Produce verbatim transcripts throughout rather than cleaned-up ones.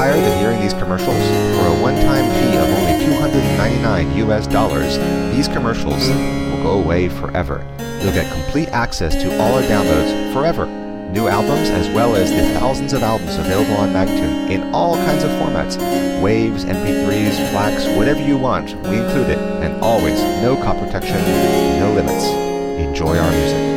tired of hearing these commercials? For a one-time fee of only two hundred ninety-nine U S dollars, these commercials will go away forever. You'll get complete access to all our downloads forever. New albums as well as the thousands of albums available on Magnatune in all kinds of formats. Waves, M P threes, FLACs, whatever you want, we include it. And always, no copy protection, no limits. Enjoy our music.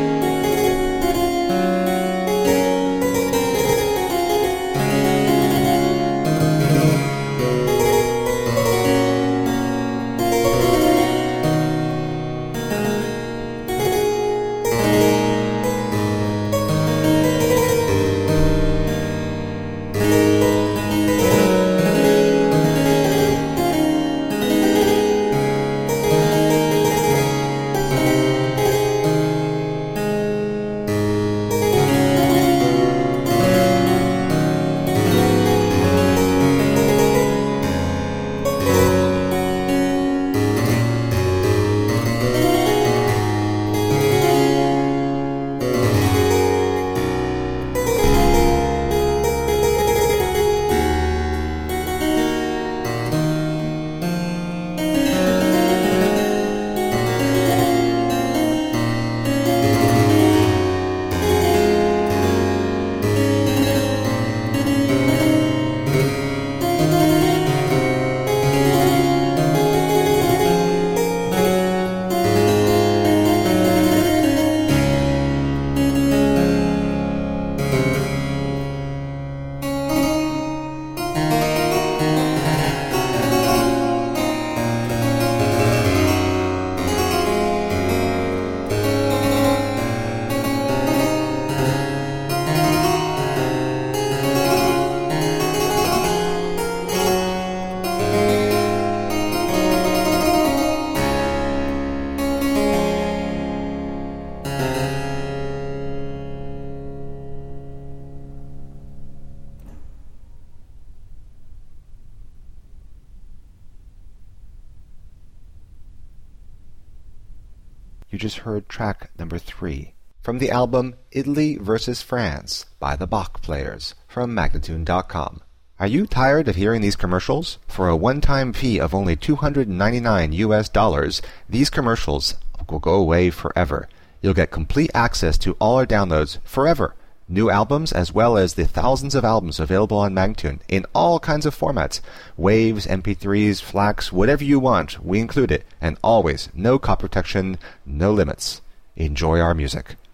You just heard track number three from the album Italy versus France by the Bach Players from Magnatune dot com. Are you tired of hearing these commercials? For a one-time fee of only two hundred ninety-nine U S dollars, these commercials will go away forever. You'll get complete access to all our downloads forever. New albums as well as the thousands of albums available on Magnatune in all kinds of formats. Waves, M P threes, FLACs, whatever you want, we include it. And always, no copy protection, no limits. Enjoy our music.